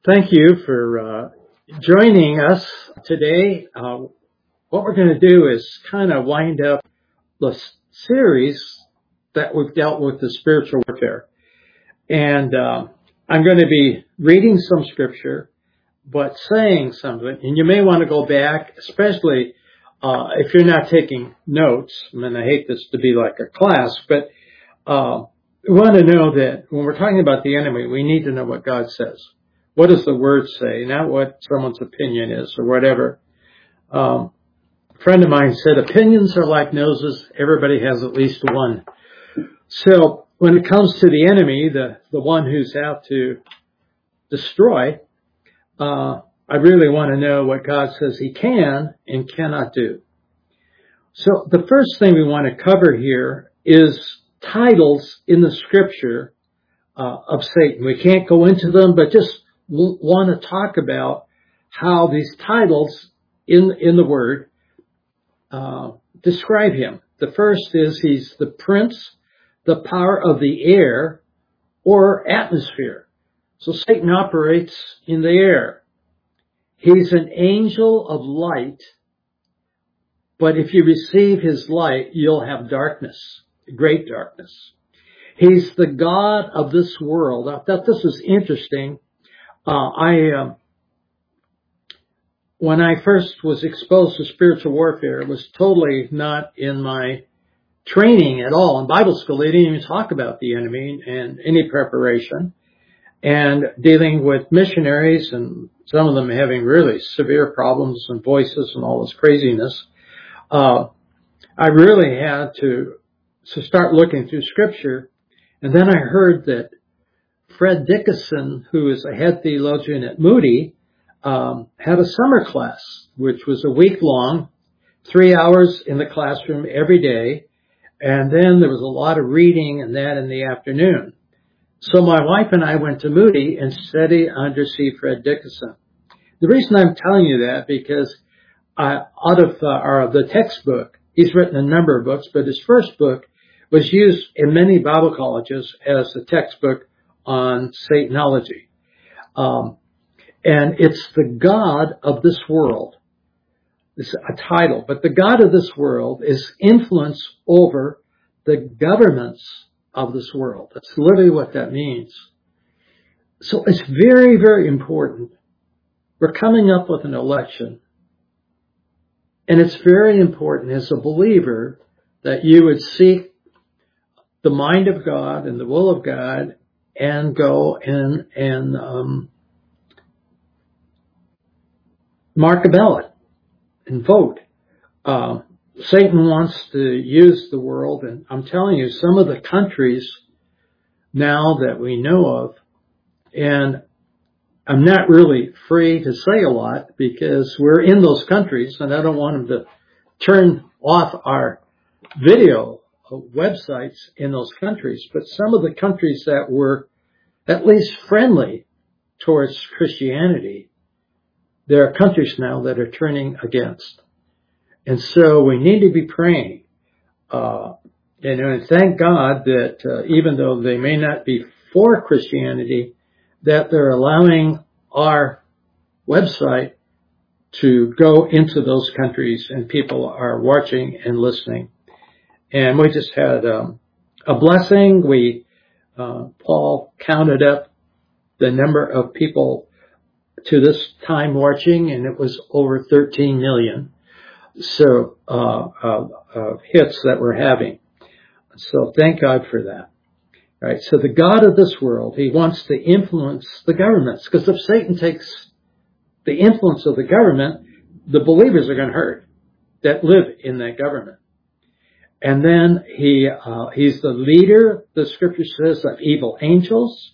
Thank you for joining us today. What we're going to do is kind of wind up the series that we've dealt with the spiritual warfare. And I'm going to be reading some scripture, but saying something. And you may want to go back, especially if you're not taking notes. I mean, I hate this to be like a class, but we want to know that when we're talking about the enemy, we need to know what God says. What does the word say? Not what someone's opinion is or whatever. A friend of mine said, opinions are like noses. Everybody has at least one. So when it comes to the enemy, the one who's out to destroy, I really want to know what God says he can and cannot do. So the first thing we want to cover here is titles in the scripture of Satan. We can't go into them, but just want to talk about how these titles in the word describe him. The first is he's the prince, the power of the air or atmosphere. So Satan operates in the air. He's an angel of light, but if you receive his light, you'll have darkness, great darkness. He's the God of this world. I thought this was interesting. When I first was exposed to spiritual warfare, it was totally not in my training at all. In Bible school, they didn't even talk about the enemy and any preparation. And dealing with missionaries and some of them having really severe problems and voices and all this craziness, I really had to start looking through scripture. And then I heard that Fred Dickinson, who is a head theologian at Moody, had a summer class, which was a week long, 3 hours in the classroom every day. And then there was a lot of reading and that in the afternoon. So my wife and I went to Moody and studied under C. Fred Dickinson. The reason I'm telling you that, because out of the textbook, he's written a number of books, but his first book was used in many Bible colleges as a textbook on Satanology. And it's the God of this world. It's a title, but the God of this world is influence over the governments of this world. That's literally what that means. So it's very, very important. We're coming up with an election. And it's very important as a believer that you would seek the mind of God and the will of God and go and mark a ballot and vote. Satan wants to use the world, and I'm telling you, some of the countries now that we know of, and I'm not really free to say a lot because we're in those countries, and I don't want them to turn off our video websites in those countries, but some of the countries that were at least friendly towards Christianity, there are countries now that are turning against. And so we need to be praying. And thank God that even though they may not be for Christianity, that they're allowing our website to go into those countries and people are watching and listening. And we just had a blessing. Paul counted up the number of people to this time watching, and it was over 13 million. So, hits that we're having. So thank God for that. All right. So the God of this world, he wants to influence the governments, because if Satan takes the influence of the government, the believers are going to hurt that live in that government. And then he's the leader, the scripture says, of evil angels.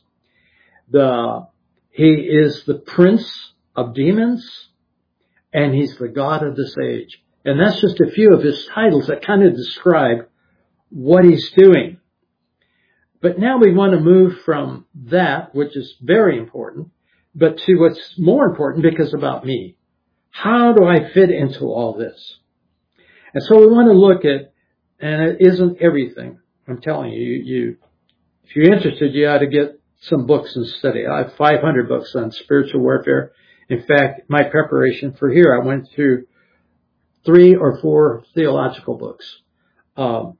He is the prince of demons, and he's the God of this age. And that's just a few of his titles that kind of describe what he's doing. But now we want to move from that, which is very important, but to what's more important, because about me. How do I fit into all this? And so we want to look at, and it isn't everything. I'm telling you, if you're interested, you ought to get some books and study. I have 500 books on spiritual warfare. In fact, my preparation for here, I went through 3 or 4 theological books of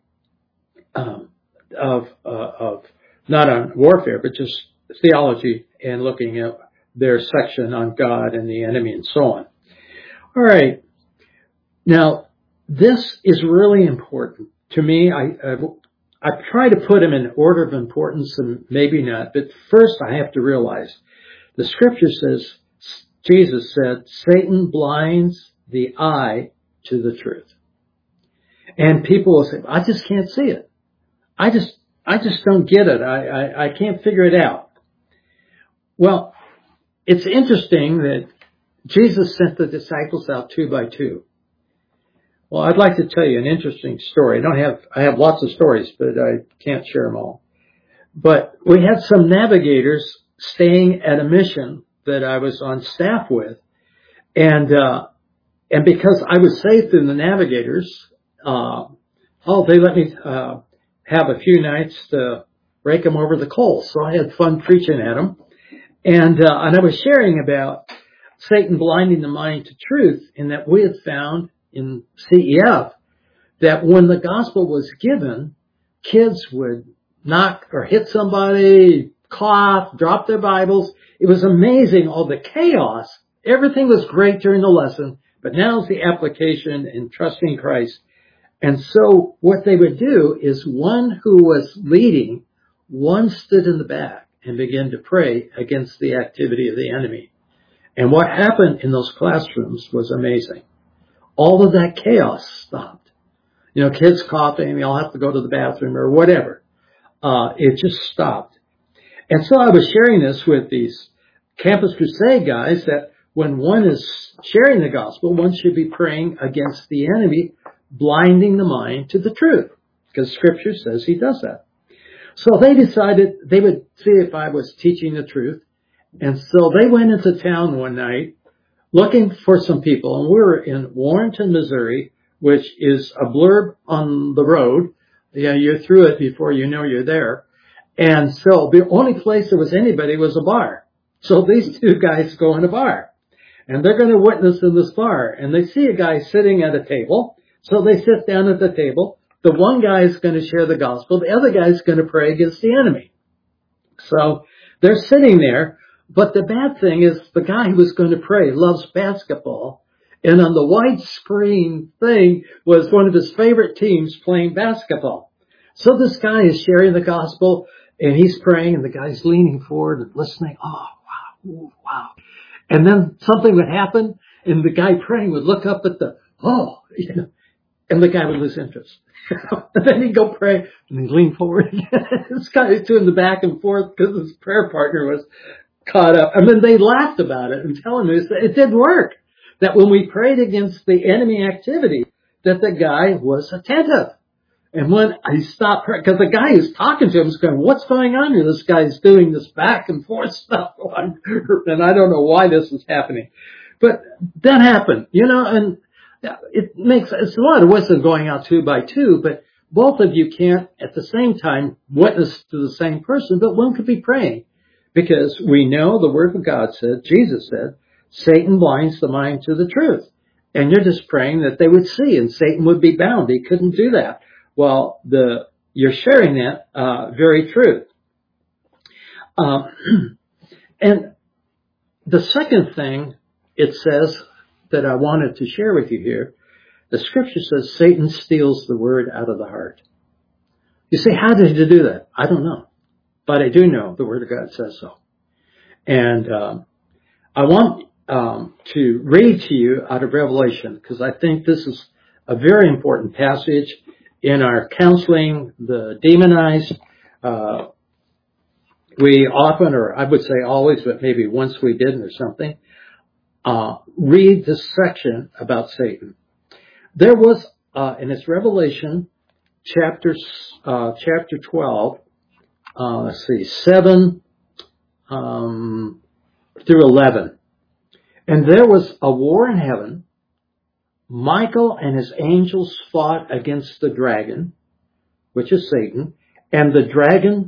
not on warfare, but just theology and looking at their section on God and the enemy and so on. All right. Now, this is really important to me. I try to put them in order of importance, and maybe not. But first, I have to realize the scripture says, Jesus said, Satan blinds the eye to the truth. And people will say, I just can't see it. I just don't get it. I can't figure it out. Well, it's interesting that Jesus sent the disciples out 2 by 2. Well, I'd like to tell you an interesting story. I have lots of stories, but I can't share them all. But we had some navigators staying at a mission that I was on staff with. And because I was saved through the navigators, they let me, have a few nights to rake them over the coals. So I had fun preaching at them. And I was sharing about Satan blinding the mind to truth, and that we had found in CEF that when the gospel was given, kids would knock or hit somebody, cough, drop their Bibles. It was amazing, all the chaos. Everything was great during the lesson, but now's the application in trusting Christ. And so what they would do is one who was leading, one stood in the back and began to pray against the activity of the enemy. And what happened in those classrooms was amazing. All of that chaos stopped. Kids coughing, they all have to go to the bathroom or whatever. It just stopped. And so I was sharing this with these Campus Crusade guys that when one is sharing the gospel, one should be praying against the enemy, blinding the mind to the truth, because Scripture says he does that. So they decided they would see if I was teaching the truth. And so they went into town one night looking for some people. And we were in Warrenton, Missouri, which is a blurb on the road. You're through it before you know you're there. And so the only place there was anybody was a bar. So these 2 guys go in a bar. And they're going to witness in this bar. And they see a guy sitting at a table. So they sit down at the table. The one guy is going to share the gospel. The other guy is going to pray against the enemy. So they're sitting there. But the bad thing is the guy who was going to pray loves basketball. And on the widescreen thing was one of his favorite teams playing basketball. So this guy is sharing the gospel and he's praying and the guy's leaning forward and listening. Oh, wow. Ooh, wow. And then something would happen and the guy praying would look up at and the guy would lose interest. And then he'd go pray and he'd lean forward again. This guy is doing the back and forth because his prayer partner was caught up. And then they laughed about it and telling me that it did work. That when we prayed against the enemy activity, that the guy was attentive. And when I stopped praying, because the guy who's talking to him is going, what's going on here? This guy's doing this back and forth stuff. And I don't know why this is happening. But that happened, and it's a lot of wisdom going out 2 by 2, but both of you can't at the same time witness to the same person, but one could be praying. Because we know the Word of God said, Jesus said, Satan blinds the mind to the truth. And you're just praying that they would see and Satan would be bound. He couldn't do that. Well, you're sharing that very truth. And the second thing it says that I wanted to share with you here, the Scripture says Satan steals the word out of the heart. You say, how did he do that? I don't know. But I do know the Word of God says so. And I want to read to you out of Revelation, because I think this is a very important passage in our counseling the demonized. We often, or I would say always, but maybe once we didn't or something, read this section about Satan. There was, and it's Revelation chapter 12, 7 through 11. And there was a war in heaven. Michael and his angels fought against the dragon, which is Satan, and the dragon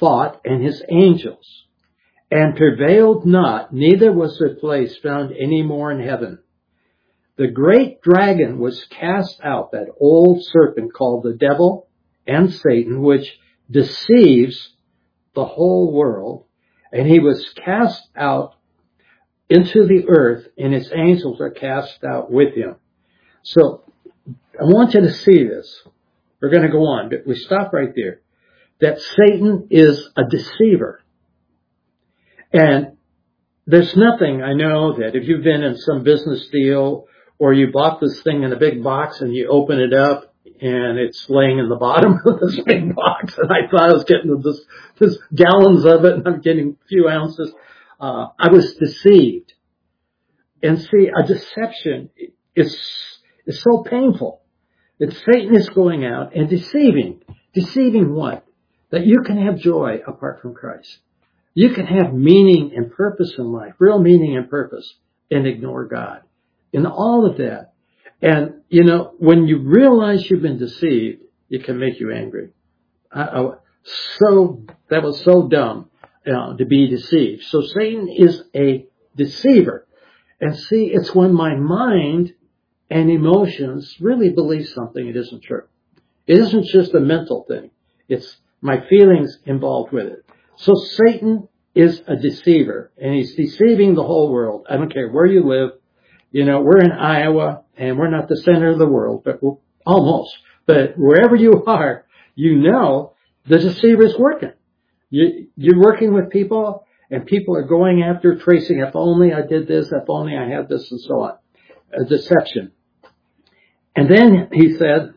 fought, and his angels, and prevailed not, neither was their place found any more in heaven. The great dragon was cast out, that old serpent called the devil and Satan, which deceives the whole world. And he was cast out into the earth, and his angels are cast out with him. So I want you to see this. We're going to go on, but we stop right there. That Satan is a deceiver. And there's nothing, I know that if you've been in some business deal or you bought this thing in a big box and you open it up and it's laying in the bottom of this big box, and I thought I was getting this gallons of it and I'm getting a few ounces. I was deceived. And see, a deception is so painful that Satan is going out and deceiving. Deceiving what? That you can have joy apart from Christ. You can have meaning and purpose in life, real meaning and purpose, and ignore God. And all of that. And, when you realize you've been deceived, it can make you angry. That was so dumb to be deceived. So Satan is a deceiver. And see, it's when my mind and emotions really believe something it isn't true. It isn't just a mental thing. It's my feelings involved with it. So Satan is a deceiver, and he's deceiving the whole world. I don't care where you live. We're in Iowa, and we're not the center of the world, but we're almost. But wherever you are, the deceiver is working. You're working with people, and people are going after, tracing, if only I did this, if only I had this, and so on. A deception. And then he said,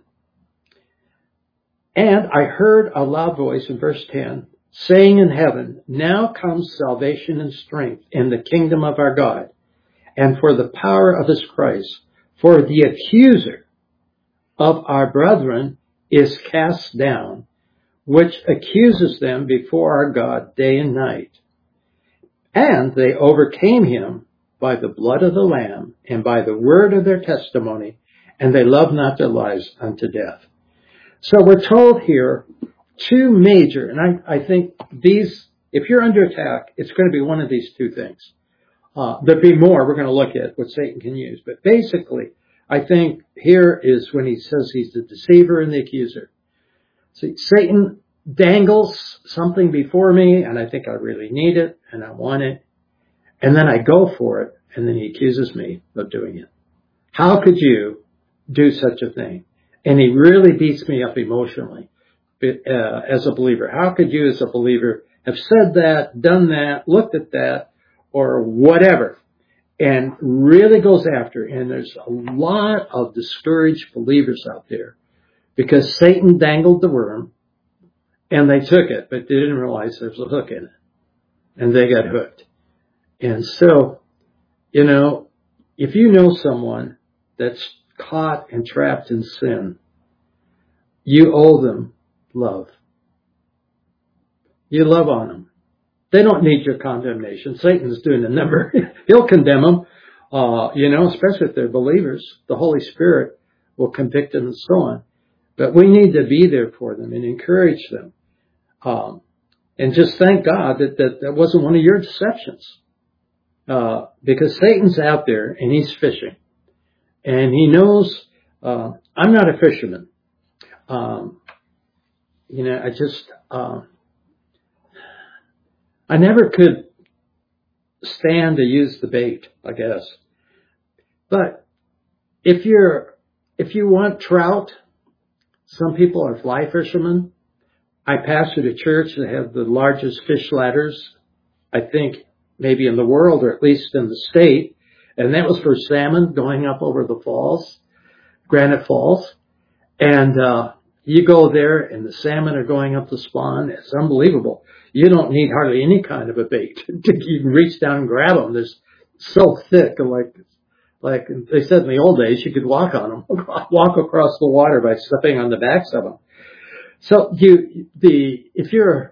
and I heard a loud voice in verse 10, saying in heaven, now comes salvation and strength in the kingdom of our God, and for the power of his Christ. For the accuser of our brethren is cast down, which accuses them before our God day and night. And they overcame him by the blood of the Lamb and by the word of their testimony, and they loved not their lives unto death. So we're told here two major, and I think these, if you're under attack, it's going to be one of these two things. There'll be more we're going to look at what Satan can use. But basically, I think here is when he says he's the deceiver and the accuser. See, Satan dangles something before me, and I think I really need it, and I want it. And then I go for it, and then he accuses me of doing it. How could you do such a thing? And he really beats me up emotionally as a believer. How could you as a believer have said that, done that, looked at that, or whatever, and really goes after? And there's a lot of discouraged believers out there because Satan dangled the worm and they took it, but they didn't realize there was a hook in it, and they got hooked. And so, if you know someone that's caught and trapped in sin, you owe them love. You love on them. They don't need your condemnation. Satan's doing the number. He'll condemn them, especially if they're believers. The Holy Spirit will convict them and so on. But we need to be there for them and encourage them. And just thank God that wasn't one of your deceptions. Because Satan's out there and he's fishing. And he knows, I'm not a fisherman. I never could stand to use the bait, I guess. But if you want trout, some people are fly fishermen. I pastored a church that had the largest fish ladders, I think, maybe in the world, or at least in the state. And that was for salmon going up over the falls, Granite Falls. And you go there and the salmon are going up the spawn. It's unbelievable. You don't need hardly any kind of a bait. You can reach down and grab them. They're so thick, like they said in the old days, you could walk on them, walk across the water by stepping on the backs of them. So if you're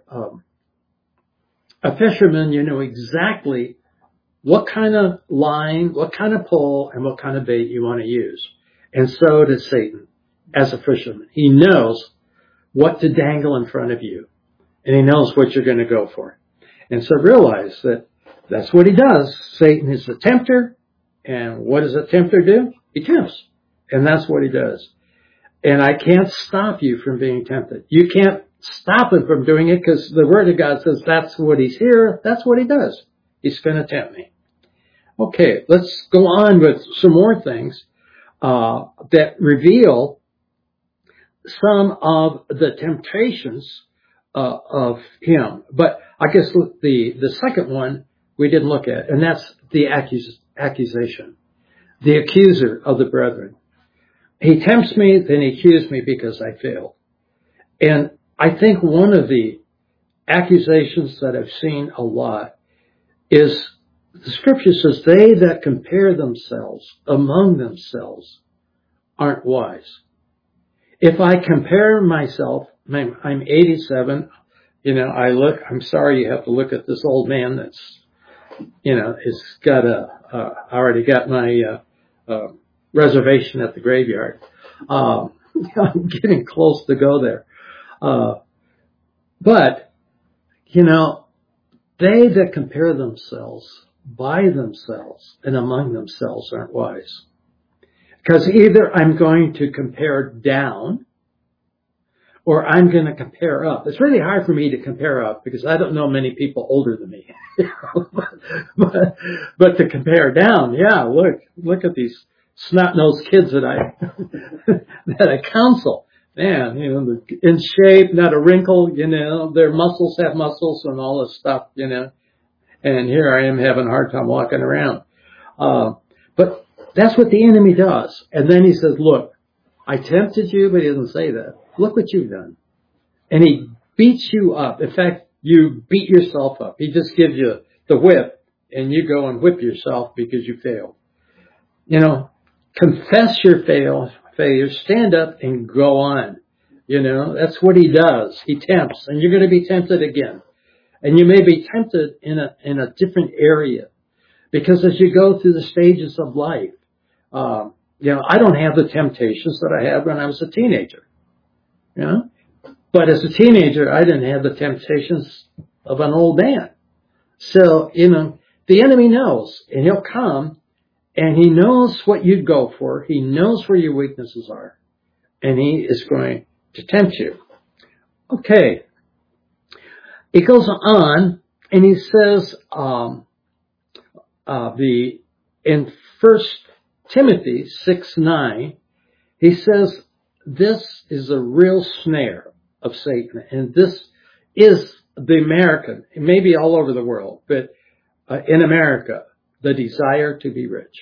a fisherman, you know exactly what kind of line, what kind of pole, and what kind of bait you want to use. And so does Satan as a fisherman. He knows what to dangle in front of you. and he knows what you're going to go for. And so realize that that's what he does. Satan is a tempter, and what does a tempter do? He tempts, and that's what he does. And I can't stop you from being tempted. You can't stop him from doing it because the Word of God says that's what he's here. That's what he does. He's going to tempt me. Okay, let's go on with some more things that reveal some of the temptations of him. But I guess the second one we didn't look at, and that's the accusation, the accuser of the brethren. He tempts me, then he accused me because I failed. And I think one of the accusations that I've seen a lot is the scripture says, they that compare themselves among themselves aren't wise. If I compare myself, I'm 87, I'm sorry you have to look at this old man that's, it's got I already got my reservation at the graveyard. I'm getting close to go there. But, they that compare themselves by themselves and among themselves aren't wise. Because either I'm going to compare down or I'm going to compare up. It's really hard for me to compare up because I don't know many people older than me. but to compare down, yeah, look at these snot-nosed kids that I counsel. Man, in shape, not a wrinkle, their muscles have muscles and all this stuff, and here I am having a hard time walking around. But that's what the enemy does. And then he says, look, I tempted you, but he doesn't say that. Look what you've done. And he beats you up. In fact, you beat yourself up. He just gives you the whip and you go and whip yourself because you failed. Confess your failure, stand up and go on. That's what he does. He tempts, and you're going to be tempted again. And you may be tempted in a different area. Because as you go through the stages of life, I don't have the temptations that I had when I was a teenager. But as a teenager, I didn't have the temptations of an old man. So, the enemy knows, and he'll come, and he knows what you'd go for. He knows where your weaknesses are, and he is going to tempt you. Okay. He goes on, and he says, in 1 Timothy 6:9, he says, this is a real snare of Satan, and this is the American, it may be all over the world, but in America, the desire to be rich.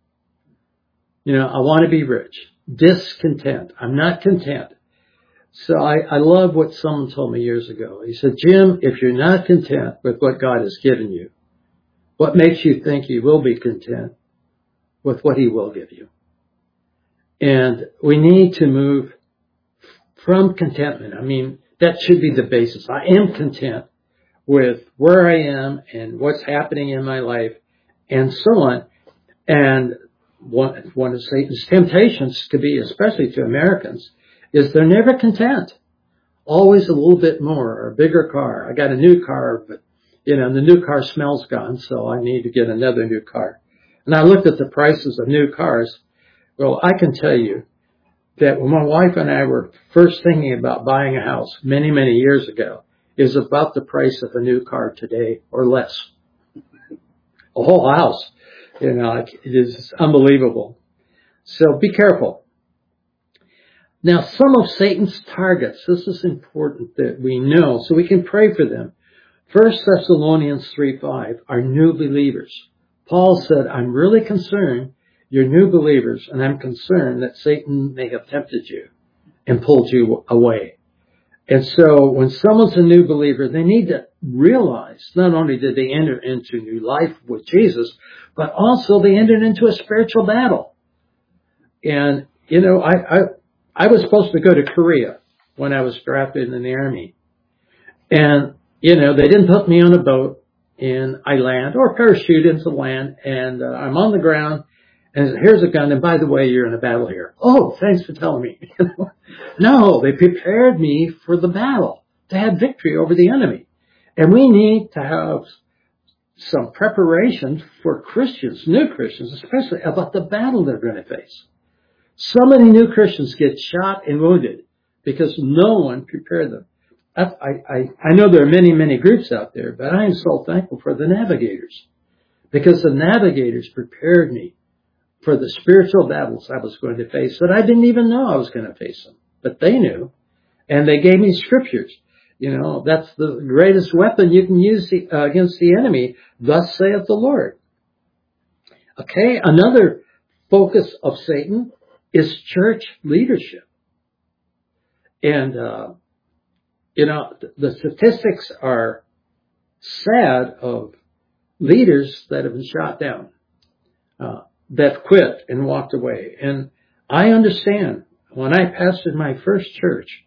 I want to be rich. Discontent. I'm not content. So I love what someone told me years ago. He said, Jim, if you're not content with what God has given you, what makes you think you will be content with what he will give you? And we need to move from contentment. That should be the basis. I am content with where I am and what's happening in my life and so on. And one of Satan's temptations to be, especially to Americans, is they're never content. Always a little bit more or a bigger car. I got a new car, but the new car smells gone, so I need to get another new car. And I looked at the prices of new cars. Well, I can tell you that when my wife and I were first thinking about buying a house many, many years ago, is about the price of a new car today or less. A whole house. It is unbelievable. So be careful. Now, some of Satan's targets, this is important that we know so we can pray for them. 1 Thessalonians 3:5 are new believers. Paul said, I'm really concerned you're new believers, and I'm concerned that Satan may have tempted you and pulled you away. And so when someone's a new believer, they need to realize not only did they enter into new life with Jesus, but also they entered into a spiritual battle. And, I was supposed to go to Korea when I was drafted in the Army. And, they didn't put me on a boat, and I land, or parachute into land, and I'm on the ground, and here's a gun, and by the way, you're in a battle here. Oh, thanks for telling me. No, they prepared me for the battle. to have victory over the enemy. And we need to have some preparation for Christians, new Christians especially, about the battle they're going to face. So many new Christians get shot and wounded because no one prepared them. I know there are many, many groups out there, but I am so thankful for the navigators, because the navigators prepared me for the spiritual battles I was going to face that I didn't even know I was going to face them. But they knew, and they gave me scriptures. You know, that's the greatest weapon you can use against the enemy. Thus saith the Lord. Okay, another focus of Satan is church leadership. And, you know, the statistics are sad of leaders that have been shot down, that quit and walked away. And I understand. When I pastored my first church,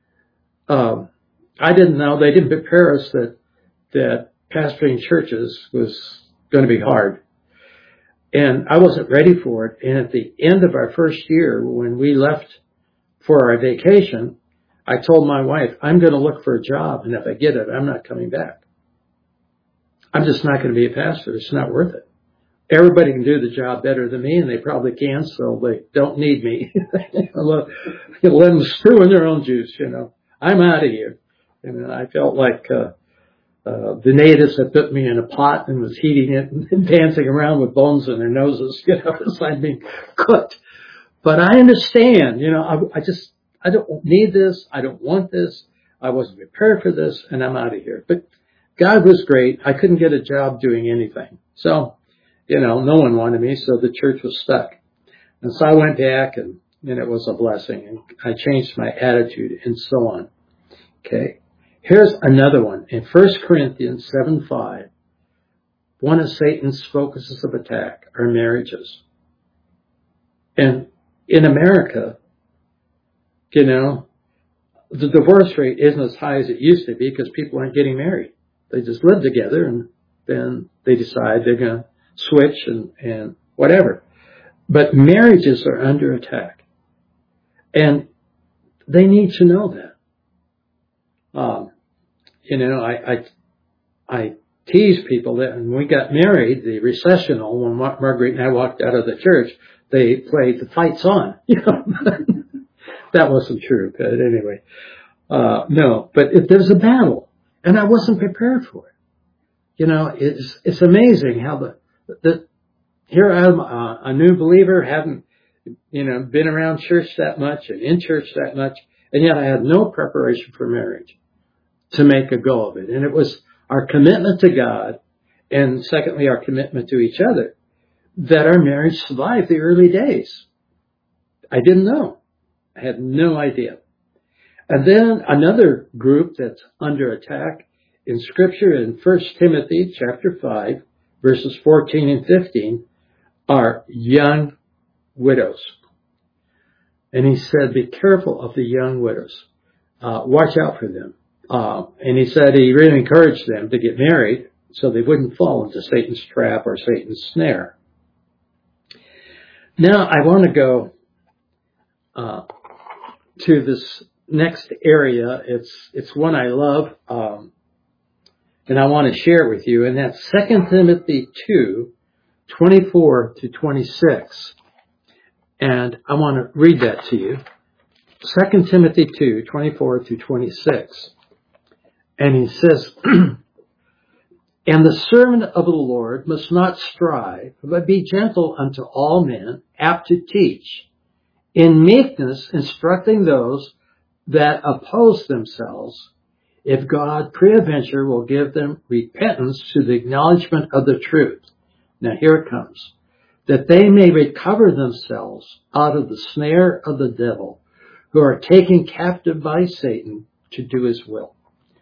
I didn't know, they didn't prepare us that pastoring churches was going to be hard. And I wasn't ready for it. And at the end of our first year, when we left for our vacation, I told my wife, I'm going to look for a job, and if I get it, I'm not coming back. I'm just not going to be a pastor. It's not worth it. Everybody can do the job better than me, and they probably can, so they don't need me. Let them stew in their own juice, you know. I'm out of here. And I felt like the natives had put me in a pot and was heating it and dancing around with bones in their noses, you know, as I'm being cooked. But I understand, you know, I don't need this. I don't want this. I wasn't prepared for this, and I'm out of here. But God was great. I couldn't get a job doing anything. So, you know, no one wanted me, so the church was stuck. And so I went back, and it was a blessing. And I changed my attitude and so on. Okay. Here's another one. In 1 Corinthians 7:5, one of Satan's focuses of attack are marriages. And in America, you know, the divorce rate isn't as high as it used to be because people aren't getting married. They just live together, and then they decide they're going to switch and whatever. But marriages are under attack. And they need to know that. You know, I tease people that when we got married, the recessional, when Marguerite and I walked out of the church, they played The Fight's On. You know, that wasn't true, but anyway. No, but there's a battle, and I wasn't prepared for it. You know, it's amazing how here I'm a new believer, haven't, you know, been around church that much and in church that much, and yet I had no preparation for marriage to make a go of it. And it was our commitment to God, and secondly, our commitment to each other, that our marriage survived the early days. I didn't know. I had no idea. And then another group that's under attack in Scripture in 1 Timothy chapter 5, verses 14 and 15, are young widows. And he said, be careful of the young widows. Watch out for them. And he said he really encouraged them to get married so they wouldn't fall into Satan's trap or Satan's snare. Now I want to go to this next area. It's one I love, and I want to share it with you, and that's 2 Timothy 2:24 to 26. And I want to read that to you. 2 Timothy 2:24 to 26. And he says, and the servant of the Lord must not strive, but be gentle unto all men, apt to teach, in meekness instructing those that oppose themselves, if God peradventure will give them repentance to the acknowledgement of the truth. Now here it comes. That they may recover themselves out of the snare of the devil, who are taken captive by Satan to do his will.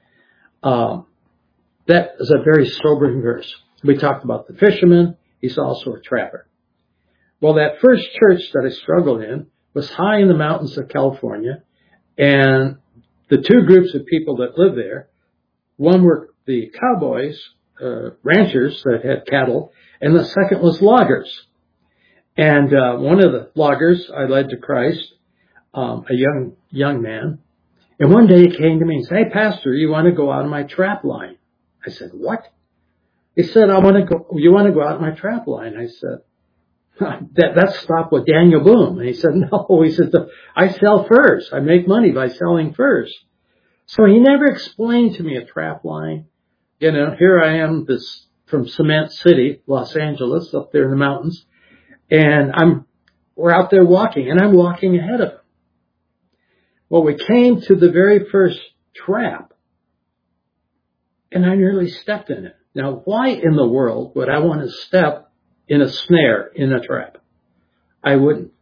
That is a very sobering verse. We talked about the fisherman. He's also a trapper. Well, that first church that I struggled in was high in the mountains of California, and the two groups of people that lived there, one were the cowboys, ranchers that had cattle, and the second was loggers. And one of the loggers I led to Christ, a young man, And one day he came to me and said, "Hey, Pastor, you want to go out on my trap line?" I said, "What?" He said, "You want to go out on my trap line?" I said, That stopped with Daniel Boone. And he said, "No," he said, "I sell furs. I make money by selling furs." So he never explained to me a trap line. Here I am from Cement City, Los Angeles, up there in the mountains. And we're out there walking, and I'm walking ahead of him. Well, we came to the very first trap, and I nearly stepped in it. Now, why in the world would I want to step in a snare, in a trap? I wouldn't.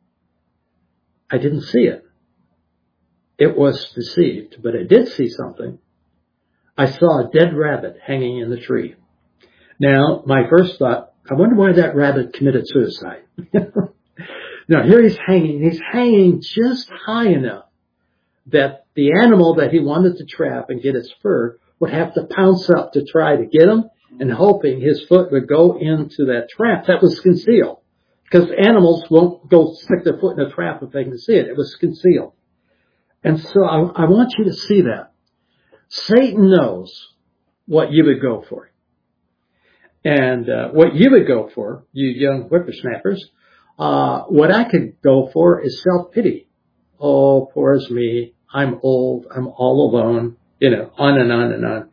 I didn't see it. It was deceived, but I did see something. I saw a dead rabbit hanging in the tree. Now, my first thought, I wonder why that rabbit committed suicide. Now, here he's hanging just high enough that the animal that he wanted to trap and get his fur would have to pounce up to try to get him, and hoping his foot would go into that trap that was concealed. Because animals won't go stick their foot in a trap if they can see it. It was concealed. And so I want you to see that. Satan knows what you would go for. And what you would go for, you young whippersnappers, what I could go for is self-pity. Oh, poor is me. I'm old. I'm all alone. On and on and on.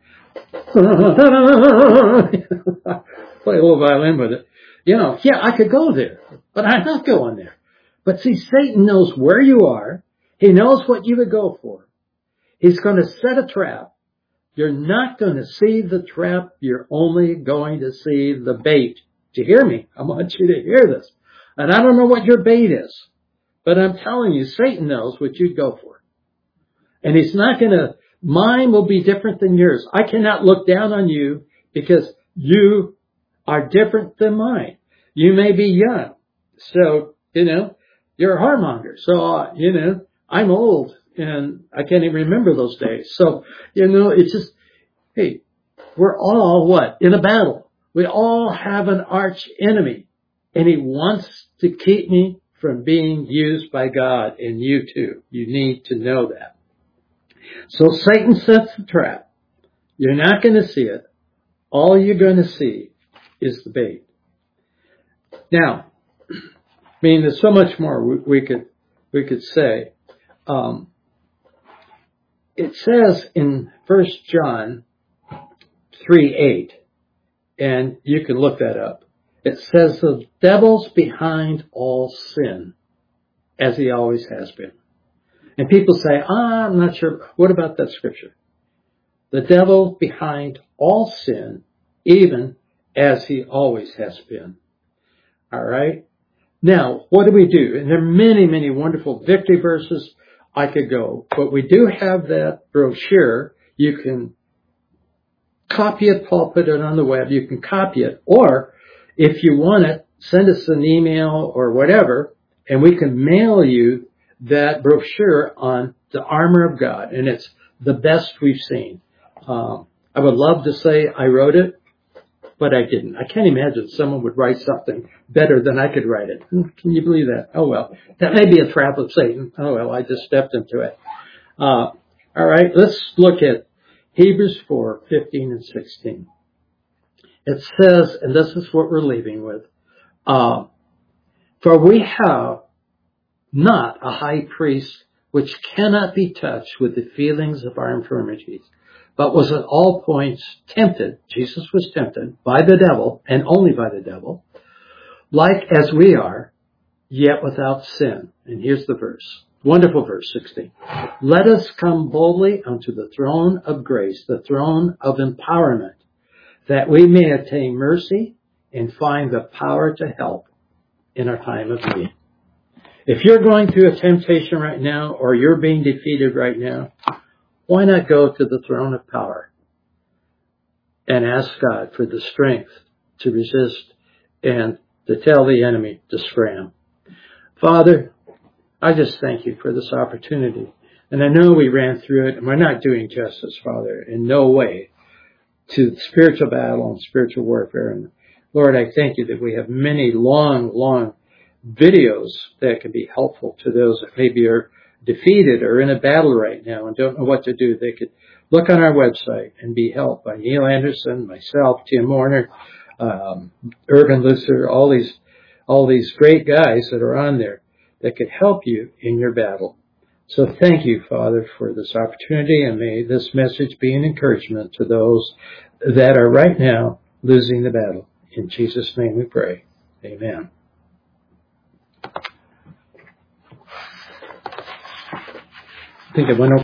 Play a little violin with it. Yeah, I could go there, but I'm not going there. But see, Satan knows where you are. He knows what you would go for. He's going to set a trap. You're not going to see the trap. You're only going to see the bait. Do you hear me? I want you to hear this. And I don't know what your bait is, but I'm telling you, Satan knows what you'd go for. And he's not going to, mine will be different than yours. I cannot look down on you because you are different than mine. You may be young. So, you're a whoremonger. So, I'm old and I can't even remember those days. So, it's just, hey, we're all what? In a battle. We all have an arch enemy, and he wants to keep me from being used by God, and you too. You need to know that. So Satan sets the trap. You're not going to see it. All you're going to see is the bait. Now, there's so much more we could say. It says in 1 John 3:8, and you can look that up. It says the devil's behind all sin, as he always has been. And people say, I'm not sure. What about that scripture? The devil behind all sin, even as he always has been. All right. Now, what do we do? And there are many, many wonderful victory verses I could go, but we do have that brochure. You can copy it. Paul put it on the web. You can copy it, or if you want it, send us an email or whatever, and we can mail you that brochure on the armor of God, and it's the best we've seen. I would love to say I wrote it, but I didn't. I can't imagine someone would write something better than I could write it. Can you believe that? Oh, well. That may be a trap of Satan. Oh, well, I just stepped into it. All right, let's look at Hebrews 4:15 and 16. It says, and this is what we're leaving with, for we have not a high priest which cannot be touched with the feelings of our infirmities, but was at all points tempted. Jesus was tempted by the devil, and only by the devil, like as we are, yet without sin. And here's the verse. Wonderful verse 16. Let us come boldly unto the throne of grace, the throne of empowerment, that we may attain mercy and find the power to help in our time of need. If you're going through a temptation right now, or you're being defeated right now, why not go to the throne of power and ask God for the strength to resist and to tell the enemy to scram? Father, I just thank you for this opportunity. And I know we ran through it, and we're not doing justice, Father, in no way, to spiritual battle and spiritual warfare. And Lord, I thank you that we have many long videos that can be helpful to those that maybe are defeated or in a battle right now and don't know what to do, they could look on our website and be helped by Neil Anderson, myself, Tim Warner, Urban Luther, all these great guys that are on there that could help you in your battle. So thank you, Father, for this opportunity, and may this message be an encouragement to those that are right now losing the battle. In Jesus' name we pray. Amen. I think it went over.